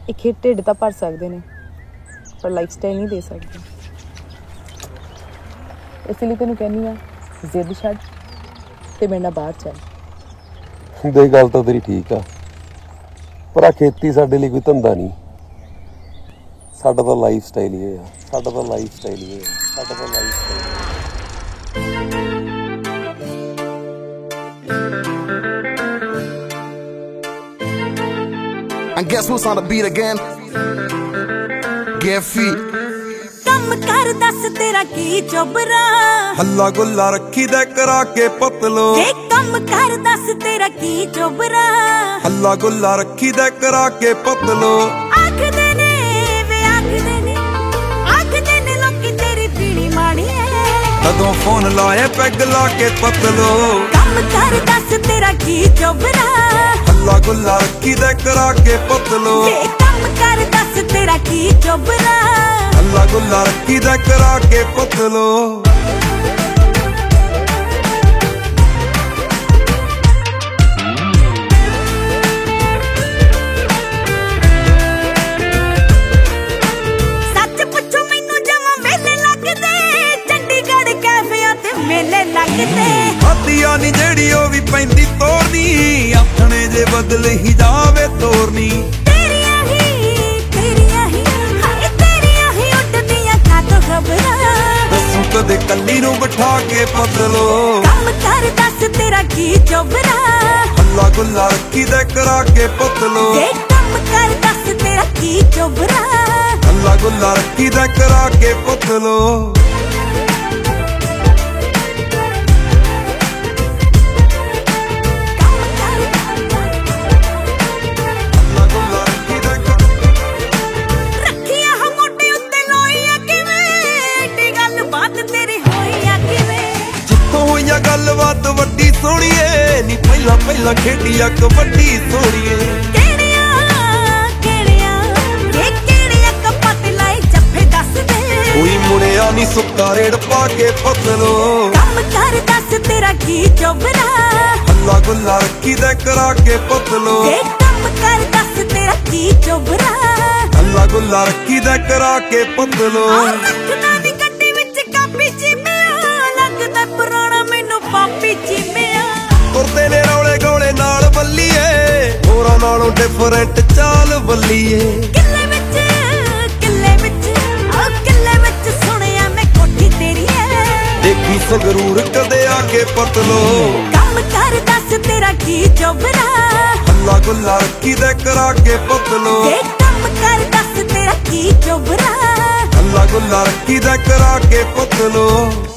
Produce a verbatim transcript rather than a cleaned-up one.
एक ढिड तो भर सकते हैं पर लाइफ स्टाइल नहीं दे सकते। इसलिए तेन कहनी आ जिद छड़ ते मेरे नाल बाहर चल। देख गल तो तेरी ठीक आ पर आ खेती साडे लई कोई धंधा नहीं। साडा तो लाइफ स्टाइल ही है साडा तो लाइफ स्टाइल ही है साडा तो lifestyle And guess who's on the beat again? Get feet. कम कर दस तेरा की चोबरा हल्ला गुल्ला रखी दे करा के पतलो। ये कम कर दस तेरा की चोबरा हल्ला गुल्ला रखी दे करा के पतलो। आख देने वे आख देने आख देने लोकी तेरी पीड़ी माड़ी है तदों फोन लाए पैग ला के पतलो। कम कर दस तेरा की चोबरा हल्ला गुल्ला रखी दे करा के पतलो। ये कम कर दस तेरा की चोबरा हल्ला गुल्ला रखी दे करा के पतलो। सच पुछो मैनू जमा वेले लगदे चंडीगढ़ कैफियां ते मेले लगदे। हदिया नी जेड़ी ओ भी पैंदी तोड़नी आखणे जे बदल ही जावे तोरनी। तेरियां ही तेरियां ही हाय तेरियां ही उड़दियां कातों खबरां दसूं कदे कल्ली नूं बिठा के पतलो। कम कर दस तेरा की चोबरा हल्ला गुल्ला रखी दे करा के पतलो। ये कम कर दस तेरा की चोबरा हल्ला गुल्ला रखी दे करा के पतलो। रखिया हम मोटे उत्ते लोईया किवें एडी गल बात तेरी होईया किवें। जित्थों होईया गलबात वड्डी सोहणीए नी पहिला पहिला खेडिया कबड्डी सोहणीए। केड़ियां केड़ियां ये केड़ियां कपट लाई जफ्फे दस दे कोई मुड़िया नी सुक्का रेड़ पा के पतलो। कम कर दस तेरा की चोबरा हल्ला गुल्ला रखी दे करा के पतलो। ये कम कर दस तेरा की चोबरा हल्ला गुल्ला रखी दे करा के पतलो। रखदा नी गड्डी विच कापी चिमिया लगदा पुराना मैनू पापी चिमिया। तुरदे ने रौले गौले नाल बल्लीए होरां नालों डिफरेंट चाल बल्लीए। किले विच किले विच ओ किले विच सुनिया मैं कोठी तेरी है देखी संगरूर कदे आके पतलो। कम कर दस तेरा की चोबरा हल्ला गुल्ला रखी दे करा के पतलो। ये कम कर दस तेरा की चोबरा हल्ला गुल्ला रखी दे करा के पतलो।